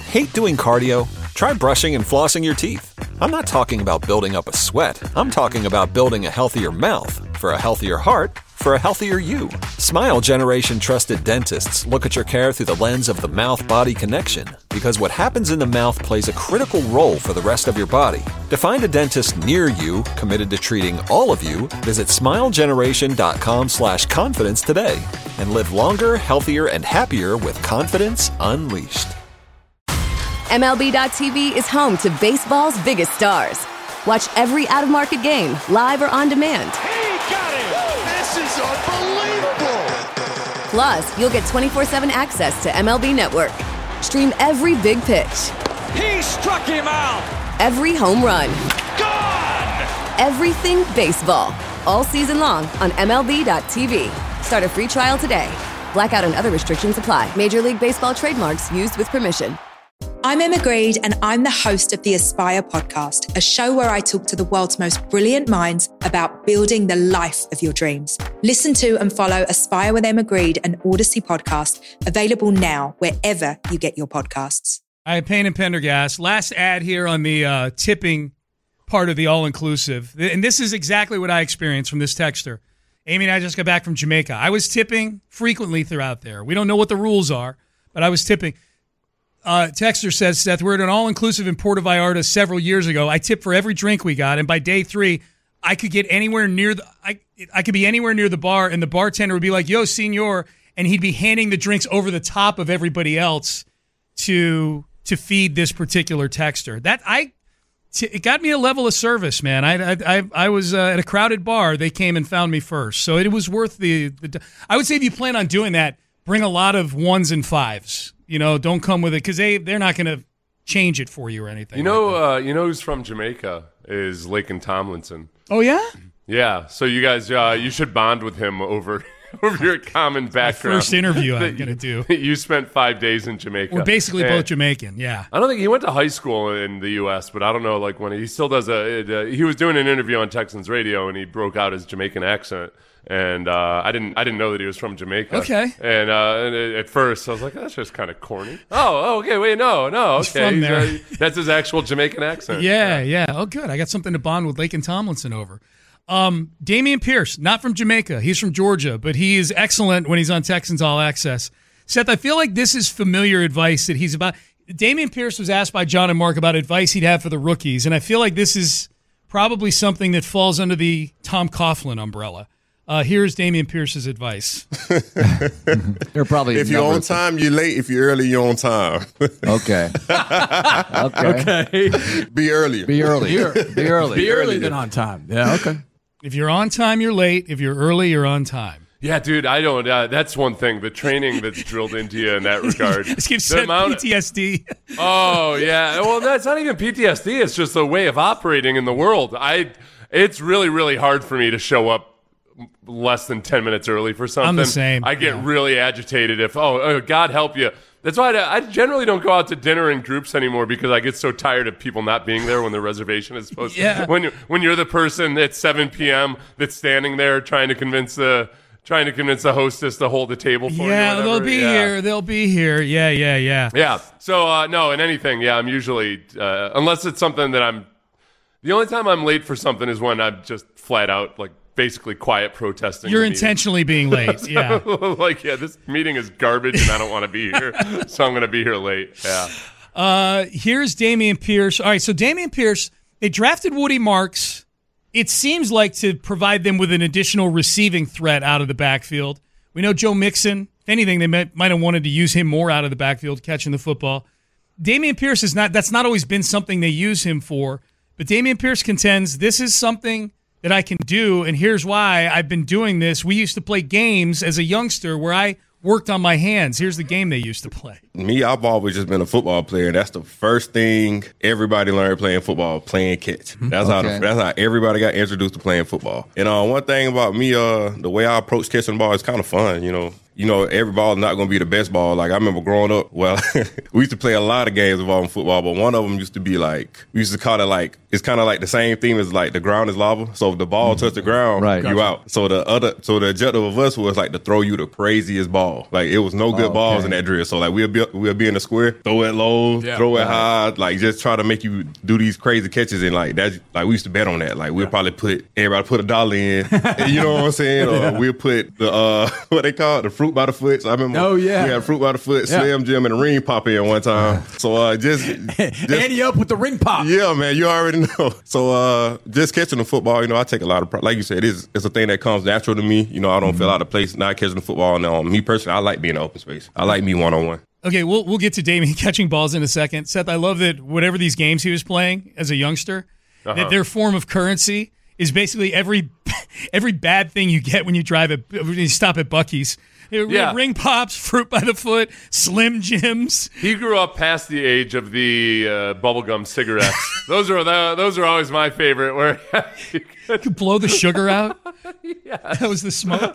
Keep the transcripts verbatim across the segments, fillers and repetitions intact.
Hate doing cardio? Try brushing and flossing your teeth. I'm not talking about building up a sweat. I'm talking about building a healthier mouth for a healthier heart for a healthier you. Smile Generation trusted dentists look at your care through the lens of the mouth-body connection, because what happens in the mouth plays a critical role for the rest of your body. To find a dentist near you committed to treating all of you, visit smilegeneration.com slash confidence today and live longer, healthier, and happier with confidence unleashed. M L B dot T V is home to baseball's biggest stars. Watch every out-of-market game, live or on demand. He got it! This is unbelievable! Plus, you'll get twenty-four seven access to M L B Network. Stream every big pitch. He struck him out! Every home run. Gone! Everything baseball. All season long on M L B dot T V. Start a free trial today. Blackout and other restrictions apply. Major League Baseball trademarks used with permission. I'm Emma Greed, and I'm the host of the Aspire podcast, a show where I talk to the world's most brilliant minds about building the life of your dreams. Listen to and follow Aspire with Emma Greed, an Odyssey podcast, available now wherever you get your podcasts. All right, Payne and Pendergast. Last ad here on the uh, tipping part of the all-inclusive. And this is exactly what I experienced from this texter. Amy and I just got back from Jamaica. I was tipping frequently throughout there. We don't know what the rules are, but I was tipping. Uh, Texter says, Seth, we're at an all-inclusive in Puerto Vallarta several years ago. I tipped for every drink we got, and by day three, I could get anywhere near the I, I could be anywhere near the bar, and the bartender would be like, yo, senor, and he'd be handing the drinks over the top of everybody else to to feed this particular texter. That I t- it got me a level of service, man. I I I, I was uh, at a crowded bar. They came and found me first, so it was worth the, the. I would say if you plan on doing that, bring a lot of ones and fives. You know, don't come with it because they they're not going to change it for you or anything. You know, like uh, you know who's from Jamaica is Laken Tomlinson. Oh yeah, yeah. So you guys, uh, you should bond with him over over your common background. My first interview I'm going to do. You spent five days in Jamaica. We're basically and both Jamaican. Yeah. I don't think he went to high school in the U S, but I don't know. Like when he still does a, a he was doing an interview on Texans radio and he broke out his Jamaican accent. And uh, I didn't, I didn't know that he was from Jamaica. Okay. And, uh, and at first, I was like, "That's just kind of corny." Oh, okay, wait, no, no, He's okay, from there. Uh, that's his actual Jamaican accent. Yeah, yeah. Oh, good. I got something to bond with Laken Tomlinson over. Um, Damian Pierce, not from Jamaica. He's from Georgia, but he is excellent when he's on Texans All Access. Seth, I feel like this is familiar advice that he's about. Damian Pierce was asked by John and Mark about advice he'd have for the rookies, and I feel like this is probably something that falls under the Tom Coughlin umbrella. Uh, here's Damian Pierce's advice. They're probably if you're on time, you're late. If you're early, you're on time. Okay. okay. Okay. Be earlier. Be early. Be, ear- be early. Be early than on time. Yeah, okay. If you're on time, you're late. If you're early, you're on time. Yeah, dude, I don't. Uh, that's one thing. The training that's drilled into you in that regard. This gives P T S D. Oh yeah. Well, that's not even P T S D. It's just a way of operating in the world. I. It's really, really hard for me to show up less than ten minutes early for something. I'm the same. I get yeah. really agitated if, oh, oh, God help you. That's why I, I generally don't go out to dinner in groups anymore because I get so tired of people not being there when the reservation is supposed yeah. to. When, when you're the person at seven p.m. that's standing there trying to convince the trying to convince the hostess to hold the table for yeah, you. Yeah, they'll be yeah. here. They'll be here. Yeah, yeah, yeah. Yeah. So, uh, no, in anything, yeah, I'm usually, uh, unless it's something that I'm, the only time I'm late for something is when I'm just flat out, like, basically quiet protesting. You're intentionally being late. Yeah. Like, yeah, this meeting is garbage and I don't want to be here, so I'm going to be here late. Yeah. Uh, here's Damian Pierce. All right, so Damian Pierce, they drafted Woody Marks. It seems like to provide them with an additional receiving threat out of the backfield. We know Joe Mixon. If anything, they might, might have wanted to use him more out of the backfield, catching the football. Damian Pierce is not. That's not always been something they use him for. But Damian Pierce contends this is something that I can do, and here's why I've been doing this. We used to play games as a youngster where I worked on my hands. Here's the game they used to play. Me, I've always just been a football player. That's the first thing everybody learned playing football, playing catch. That's okay. how the, that's how everybody got introduced to playing football. And uh, one thing about me, uh, the way I approach catching the ball is kind of fun. You know, you know, every ball is not going to be the best ball. Like, I remember growing up, well, we used to play a lot of games involving football, but one of them used to be like, we used to call it like, it's kind of like the same theme as like the ground is lava. So if the ball mm-hmm. touched the ground, right. you gotcha. out. So the other, so the objective of us was like to throw you the craziest ball. Like, it was no good oh, balls okay. in that drill. So like, we'll be, we'll be in the square, throw it low, yeah, throw it right. high, like just try to make you do these crazy catches. And like, that, like we used to bet on that. Like, we'll yeah. probably put, everybody put a dollar in, you know what I'm saying? Or yeah. we'll put the, uh, what they call it, the fruit by the foot. So I remember oh, yeah. we had fruit by the foot, yeah. Slim Jim, and a ring pop in one time. So uh, just, just Andy up with the ring pop. Yeah, man, you already know. So uh, just catching the football, you know, I take a lot of pride. Like you said, it's, it's a thing that comes natural to me. You know, I don't mm-hmm. feel out of place not catching the football. And um, me personally, I like being in open space. I like me one on one. Okay, we'll we'll get to Damien catching balls in a second. Seth, I love that whatever these games he was playing as a youngster, uh-huh. that their form of currency is basically every every bad thing you get when you drive at when you stop at Buc-ee's. Yeah. Ring pops, fruit by the foot, Slim Jims. He grew up past the age of the uh, bubblegum cigarettes. those are the, those are always my favorite. Where you could blow the sugar out. Yes. That was the smoke.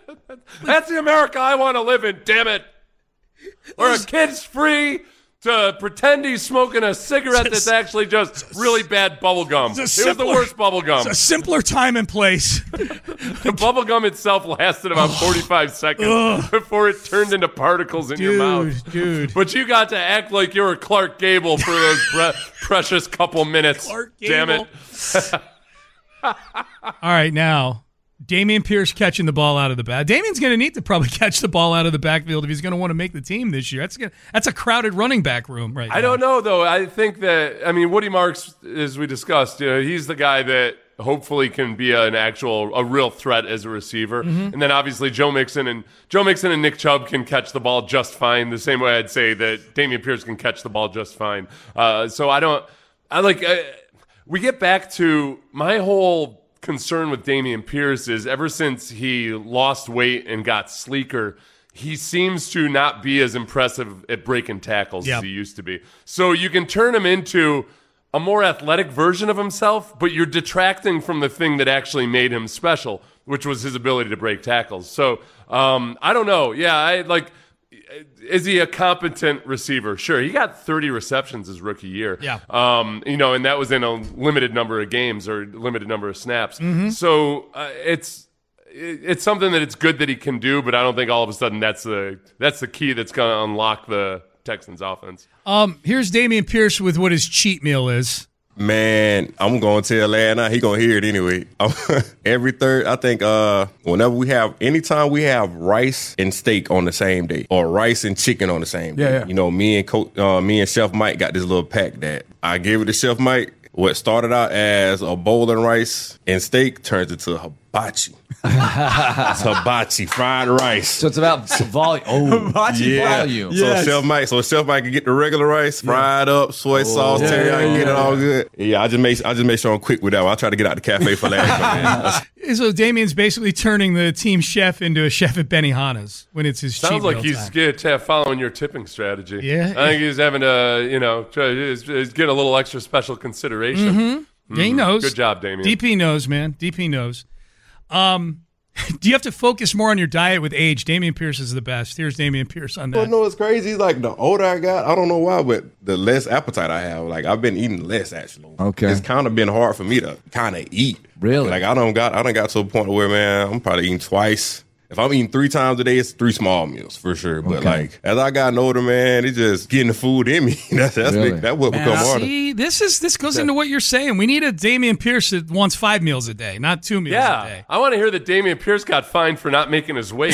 That's the America I want to live in. Damn it! Where a kid's free to pretend he's smoking a cigarette that's actually just really bad bubble gum. It was the worst bubble gum. It's a simpler time and place. The bubble gum itself lasted about forty-five seconds Ugh. before it turned into particles in dude, your mouth. Dude, But you got to act like you were Clark Gable for those pre- precious couple minutes. Clark Damn Gable. it. All right, now, Dameon Pierce catching the ball out of the back. Damien's going to need to probably catch the ball out of the backfield if he's going to want to make the team this year. That's gonna, that's a crowded running back room right now. I don't know, though. I think that, I mean, Woody Marks, as we discussed, you know, he's the guy that hopefully can be an actual, a real threat as a receiver. Mm-hmm. And then obviously Joe Mixon and Joe Mixon and Nick Chubb can catch the ball just fine. The same way I'd say that Dameon Pierce can catch the ball just fine. Uh, so I don't, I like, I, we get back to my whole concern with Dameon Pierce is ever since he lost weight and got sleeker, he seems to not be as impressive at breaking tackles yep. as he used to be. So you can turn him into a more athletic version of himself, but you're detracting from the thing that actually made him special, which was his ability to break tackles. So um, I don't know. Yeah, I like. Is he a competent receiver? Sure. He got thirty receptions his rookie year. Yeah. Um, you know, and that was in a limited number of games or limited number of snaps. Mm-hmm. So uh, it's it's something that it's good that he can do, but I don't think all of a sudden that's the that's the key that's going to unlock the Texans offense. Um, here's Dameon Pierce with what his cheat meal is. Man, I'm going to tell Lad now. He going to hear it anyway. Every third, I think uh, whenever we have, anytime we have rice and steak on the same day or rice and chicken on the same day. Yeah, yeah. You know, me and Co- uh, me and Chef Mike got this little pack that I gave it to Chef Mike. What started out as a bowl of rice and steak turns into hibachi. It's hibachi, fried rice. So it's about volume. Oh, hibachi yeah. volume. So Yes. Chef Mike, so Chef Mike can get the regular rice, fried yeah. up, soy sauce, yeah. teriyaki, can get it all good. Yeah, I just make I just make sure I'm quick with that one. I try to get out the cafe for that. So Damien's basically turning the team chef into a chef at Benihana's when it's his Sounds cheat like meal he's time. get, uh, following your tipping strategy. Yeah. I think he's having to, you know, try, he's, he's getting a little extra special consideration. Mm-hmm. Yeah, he knows. Good job, Damien. D P knows, man. D P knows. Um, do you have to focus more on your diet with age? Dameon Pierce is the best. Here's Dameon Pierce on that. Well, no, it's crazy. Like the older I got, I don't know why, but the less appetite I have. Like I've been eating less actually. Okay. It's kind of been hard for me to kind of eat. Really? Like I don't got I don't got to a point where, man, I'm probably eating twice. If I'm eating three times a day, it's three small meals for sure. But okay. like as I gotten older, man, it's just getting the food in me. that's that's really? big, that what Man, become harder. See, this is this goes into what you're saying. We need a Dameon Pierce that wants five meals a day, not two meals Yeah. a day. I want to hear that Dameon Pierce got fined for not making his weight.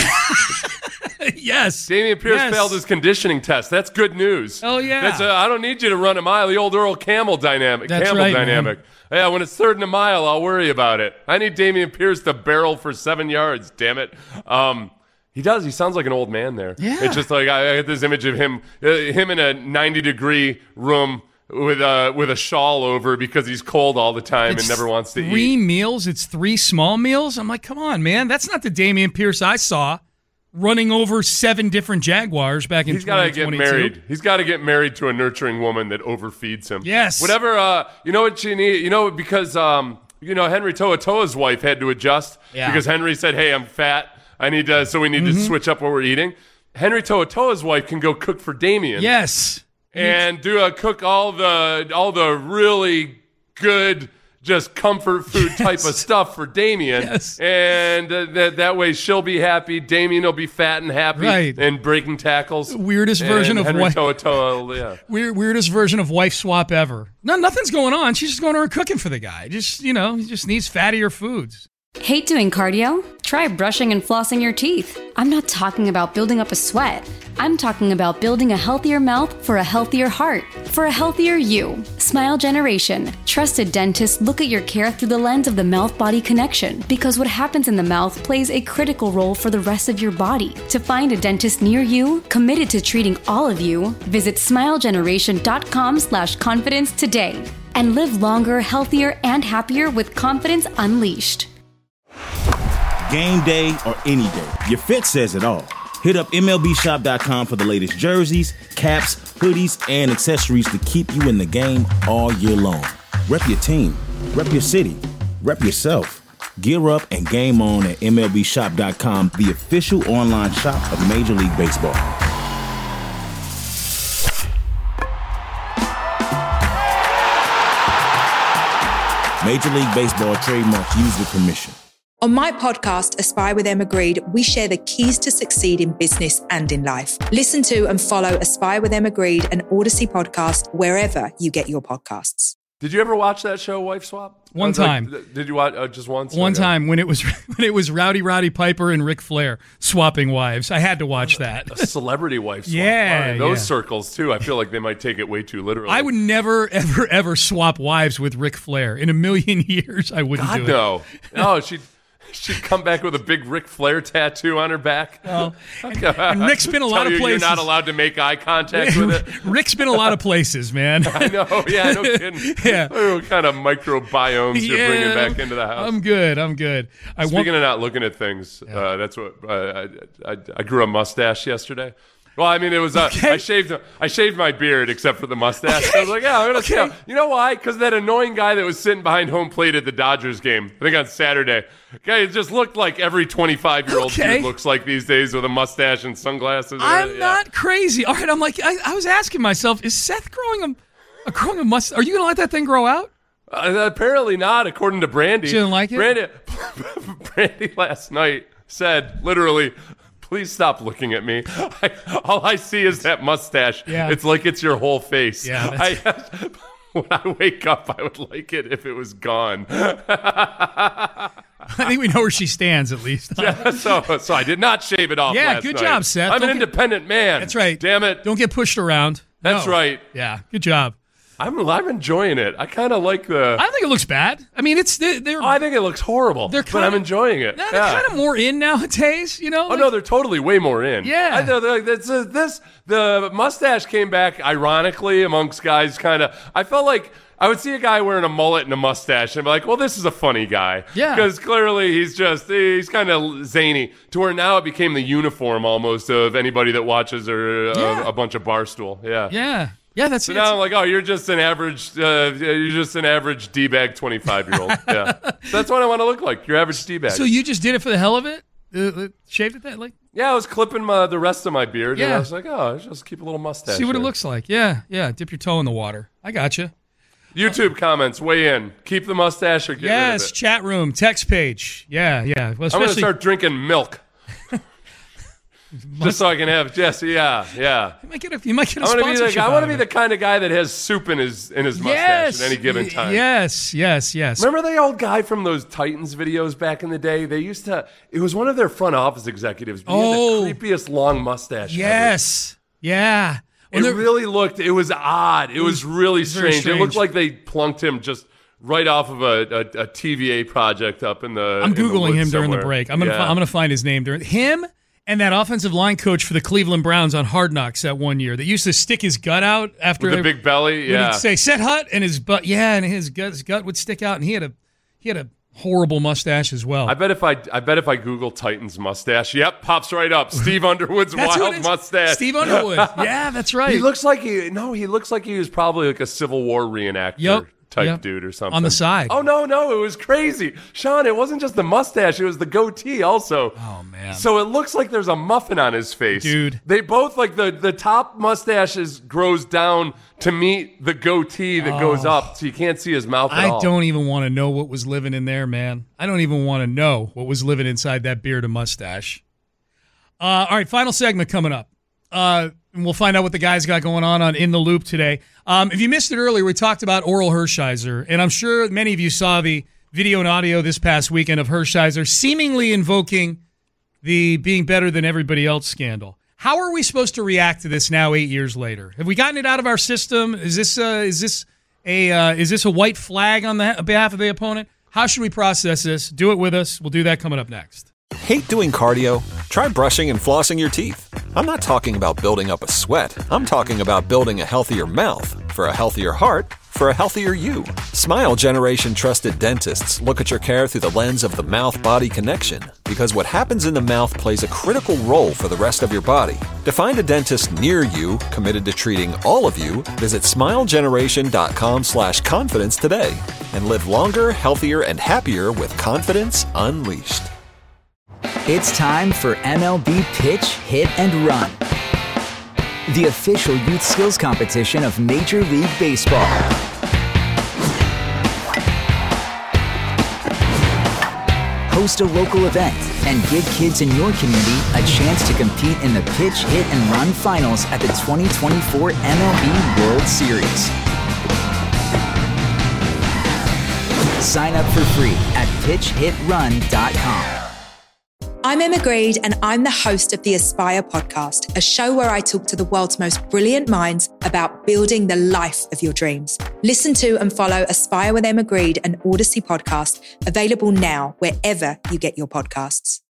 Yes. Dameon Pierce Yes. failed his conditioning test. That's good news. Oh, yeah. That's a, I don't need you to run a mile. The old Earl Camel dynamic. That's Campbell right, dynamic. man. Yeah, when it's third and a mile, I'll worry about it. I need Dameon Pierce to barrel for seven yards, damn it. Um, he does. He sounds like an old man there. Yeah. It's just like I, I get this image of him uh, him in a ninety-degree room with a, with a shawl over because he's cold all the time It's and never wants to three eat. meals. It's three small meals. I'm like, come on, man. That's not the Dameon Pierce I saw running over seven different Jaguars back in He's got to twenty twenty-two. get married. He's got to get married to a nurturing woman that overfeeds him. Yes. Whatever. Uh, you know what you need. You know because um, you know Henry Toa Toa's wife had to adjust Yeah. because Henry said, "Hey, I'm fat." I need to, so we need Mm-hmm. to switch up what we're eating. Henry To'oTo'o's wife can go cook for Damien. Yes. And do a cook all the all the really good, just comfort food type Yes. of stuff for Damien. Yes. And uh, that that way she'll be happy. Damien will be fat and happy. Right. And breaking tackles. Weirdest version and of Henry wife. To'oTo'o, yeah. Weird, weirdest version of wife swap ever. No, nothing's going on. She's just going over and cooking for the guy. Just, you know, he just needs fattier foods. Hate doing cardio? Try brushing and flossing your teeth. I'm not talking about building up a sweat. I'm talking about building a healthier mouth for a healthier heart, for a healthier you. Smile Generation. Trusted dentists look at your care through the lens of the mouth-body connection, because what happens in the mouth plays a critical role for the rest of your body. To find a dentist near you, committed to treating all of you, visit smilegeneration.com slash confidence today. And live longer, healthier, and happier with confidence unleashed. Game day or any day, your fit says it all. Hit up M L B shop dot com for the latest jerseys, caps, hoodies, and accessories to keep you in the game all year long. Rep your team, rep your city, rep yourself. Gear up and game on at M L B shop dot com, the official online shop of Major League Baseball. Major League Baseball trademark used with permission. On my podcast, Aspire with Em Agreed, we share the keys to succeed in business and in life. Listen to and follow Aspire with Em Agreed, an Odyssey podcast, wherever you get your podcasts. Did you ever watch that show, Wife Swap? One Like, time. did you watch uh, just once? One Okay. time when it was when it was Rowdy Roddy Piper and Ric Flair swapping wives. I had to watch that. A celebrity wife swap. Yeah, All right, those yeah. circles too. I feel like they might take it way too literally. I would never, ever, ever swap wives with Ric Flair. In a million years, I wouldn't God do it. no. No, she'd she'd come back with a big Ric Flair tattoo on her back. Well, and, and Rick's been a lot Tell of you places. You're not allowed to make eye contact with it. Rick's been a lot of places, man. I know. Yeah, no kidding. Yeah. What kind of microbiomes you're Yeah, bringing back into the house? I'm good. I'm good. I Speaking want, of not looking at things, uh, that's what uh, I, I, I grew a mustache yesterday. Well, I mean, it was uh, Okay. I shaved I shaved my beard except for the mustache. Okay. I was like, yeah, I'm gonna see Okay. how. You know why? Because that annoying guy that was sitting behind home plate at the Dodgers game, I think on Saturday, guy, it just looked like every twenty-five year old Okay. dude looks like these days with a mustache and sunglasses. I'm Yeah. not crazy. All right, I'm like, I, I was asking myself, is Seth growing a, a growing a mustache? Are you going to let that thing grow out? Uh, apparently not, according to Brandy. She didn't like it? Brandy, Brandy last night said, literally, please stop looking at me. I, all I see is that mustache. Yeah. It's like it's your whole face. Yeah, I, when I wake up, I would like it if it was gone. I think we know where she stands, at least. Yeah, so, so I did not shave it off Yeah, last good night. job, Seth. I'm Don't an get- independent man. That's right. Damn it. Don't get pushed around. That's No. right. Yeah, good job. I'm, I'm enjoying it. I kind of like the... I don't think it looks bad. I mean, it's they're, they're, Oh, I think it looks horrible, They're but kinda- I'm enjoying it. they're Yeah. kind of more in nowadays, you know? Oh no, they're totally way more in. Yeah. I know. they're- It's, uh, this the mustache came back ironically amongst guys. Kind of, I felt like I would see a guy wearing a mullet and a mustache, and be like, "Well, this is a funny guy." Yeah. Because clearly he's just he's kind of zany. To where now it became the uniform almost of anybody that watches or uh, Yeah. a bunch of Barstool. Yeah. Yeah. Yeah, that's So it. now I'm like, oh, you're just an average, uh, you're just an average d-bag twenty-five year old. Yeah, so that's what I want to look like. Your average d-bag. So you just did it for the hell of it? Uh, uh, shaved it that like? Yeah, I was clipping my, the rest of my beard, and Yeah. I was like, oh, I'll just keep a little mustache. See what it here. looks like. Yeah, yeah. Dip your toe in the water. I got you. YouTube comments, weigh in. Keep the mustache or get rid Yes, of it. chat room, text page. Yeah, yeah. Well, I'm going to especially start drinking milk. Just so I can have, yes, yeah, yeah. you might get a, you might get a I want to be sponsorship. the, I out want to of be it. the kind of guy that has soup in his in his mustache yes, at any given y- time. Yes, yes, yes. Remember the old guy from those Titans videos back in the day? They used to. It was one of their front office executives. But Oh. he had the creepiest long mustache. ever. Yes. Yeah. When It they're- really looked. It was odd. It, was, really very strange. It looked strange. like they plunked him just right off of a, a, a T V A project up in the. I'm in the googling woods him during the somewhere. break. I'm gonna Yeah. fi- I'm gonna find his name during him and that offensive line coach for the Cleveland Browns on Hard Knocks that one year that used to stick his gut out after with the big belly. when Yeah. he'd say set hut and his butt yeah and his gut his gut would stick out and he had a he had a horrible mustache as well. I bet if I I bet if I Google Titans mustache, yep, pops right up. Steve Underwood's That's who wild it is. mustache. Steve Underwood. Yeah, that's right. He looks like he no, he looks like he was probably like a Civil War reenactor. Yep. type Yep. dude or something. On the side. Oh, no, no. It was crazy. Sean, it wasn't just the mustache. It was the goatee also. Oh, man. So it looks like there's a muffin on his face. Dude. They both, like, the, the top mustache is, grows down to meet the goatee that Oh. goes up, so you can't see his mouth at I all. don't even want to know what was living in there, man. I don't even want to know what was living inside that beard and mustache. Uh, all right, final segment coming up. Uh, and we'll find out what the guys got going on on In the Loop today. Um, if you missed it earlier, we talked about Oral Hershiser, and I'm sure many of you saw the video and audio this past weekend of Hershiser seemingly invoking the being better than everybody else scandal. How are we supposed to react to this now, eight years later? Have we gotten it out of our system? Is this uh, is this a uh, is this a white flag on the behalf of the opponent? How should we process this? Do it with us. We'll do that coming up next. Hate doing cardio? Try brushing and flossing your teeth. I'm not talking about building up a sweat. I'm talking about building a healthier mouth for a healthier heart for a healthier you. Smile Generation trusted dentists look at your care through the lens of the mouth-body connection, because what happens in the mouth plays a critical role for the rest of your body. To find a dentist near you committed to treating all of you, visit smilegeneration.com slash confidence today and live longer, healthier, and happier with confidence unleashed. It's time for M L B Pitch, Hit, and Run, the official youth skills competition of Major League Baseball. Host a local event and give kids in your community a chance to compete in the Pitch, Hit, and Run finals at the twenty twenty-four M L B World Series. Sign up for free at pitch hit run dot com. I'm Emma Greed, and I'm the host of the Aspire podcast, a show where I talk to the world's most brilliant minds about building the life of your dreams. Listen to and follow Aspire with Emma Greed, an Odyssey podcast, available now wherever you get your podcasts.